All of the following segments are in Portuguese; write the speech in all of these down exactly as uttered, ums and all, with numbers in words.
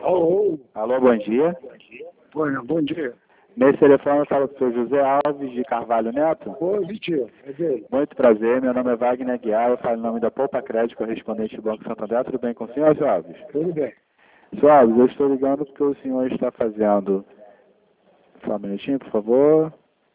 Alô, Alô, bom dia. bom, bom dia. Nesse telefone eu falo com o senhor José Alves de Carvalho Neto. Positivo, é dele. Muito prazer, meu nome é Wagner Guiar, eu falo em nome da Poupa Crédito, correspondente do Banco Santander. Tudo bem com o senhor, senhor Alves? Tudo bem. Senhor Alves, eu estou ligando porque o senhor está fazendo... Só um minutinho, por favor.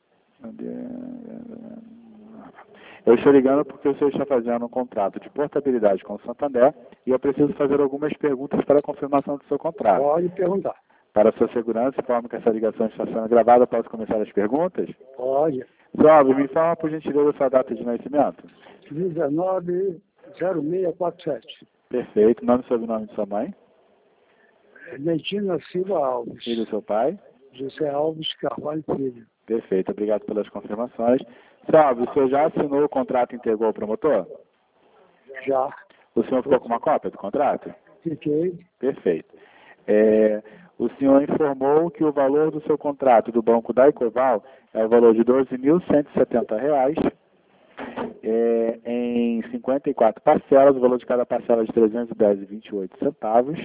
Eu estou ligando porque o senhor está fazendo um contrato de portabilidade com o Santander e eu preciso fazer algumas perguntas para a confirmação do seu contrato. Pode perguntar. Para a sua segurança, informo que essa ligação está sendo gravada. Posso começar as perguntas? Pode. Senhor Alves, me informa por gentileza a sua data de nascimento. dezenove zero seis quatro sete. Perfeito. Nome e sobrenome de sua mãe. Leitina Silva Alves. Filho do seu pai. José Alves Carvalho Filho. Perfeito. Obrigado pelas confirmações. Senhor Alves, o senhor já assinou o contrato e entregou ao promotor? Já. O senhor ficou com uma cópia do contrato? Fiquei. Perfeito. É, o senhor informou que o valor do seu contrato do Banco da Ecoval é o valor de doze mil cento e setenta reais, é, em cinquenta e quatro parcelas, o valor de cada parcela é de trezentos e dez reais e vinte e oito centavos.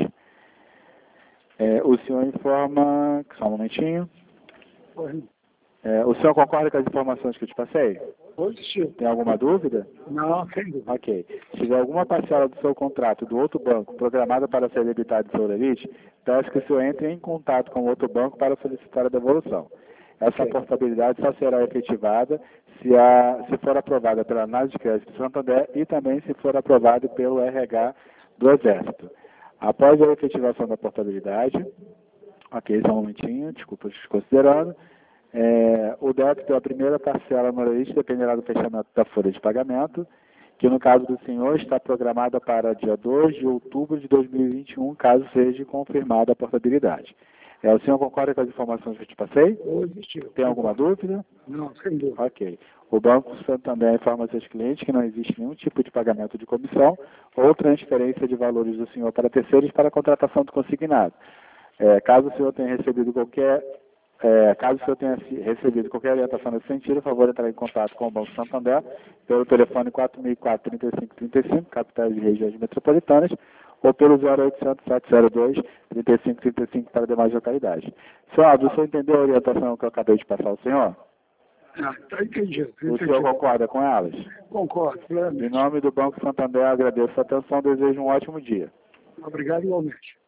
É, o senhor informa... Só um momentinho. Oi. É, o senhor concorda com as informações que eu te passei? Positivo. Tem alguma dúvida? Não, sem dúvida. Ok. Se tiver alguma parcela do seu contrato do outro banco programada para ser debitada de seu limite, peço que o senhor entre em contato com o outro banco para solicitar a devolução. Essa Ok. portabilidade só será efetivada se, a, se for aprovada pela análise de crédito do Santander e também se for aprovado pelo R H do Exército. Após a efetivação da portabilidade, ok, só um momentinho, desculpa, desconsiderando, é, o débito da primeira parcela no limite dependerá do fechamento da folha de pagamento, que no caso do senhor está programada para dia dois de outubro de dois mil e vinte e um, caso seja confirmada a portabilidade. É, o senhor concorda com as informações que eu te passei? Positivo. Tem alguma dúvida? Não, sem dúvida. Ok. O Banco Santander informa aos seus clientes que não existe nenhum tipo de pagamento de comissão ou transferência de valores do senhor para terceiros para a contratação do consignado. É, caso o senhor tenha recebido qualquer É, caso o senhor tenha recebido qualquer orientação nesse sentido, por favor, entrar em contato com o Banco Santander pelo telefone quatro mil e quatro, trinta e cinco trinta e cinco, capitais e regiões metropolitanas, ou pelo zero oitocentos, sete zero dois, trinta e cinco trinta e cinco para demais localidades. Senhor Alves, o senhor entendeu a orientação que eu acabei de passar ao senhor? Ah, tá entendido. O entendi. senhor concorda com elas? Concordo, Em plenamente. nome do Banco Santander, agradeço a atenção e desejo um ótimo dia. Obrigado igualmente.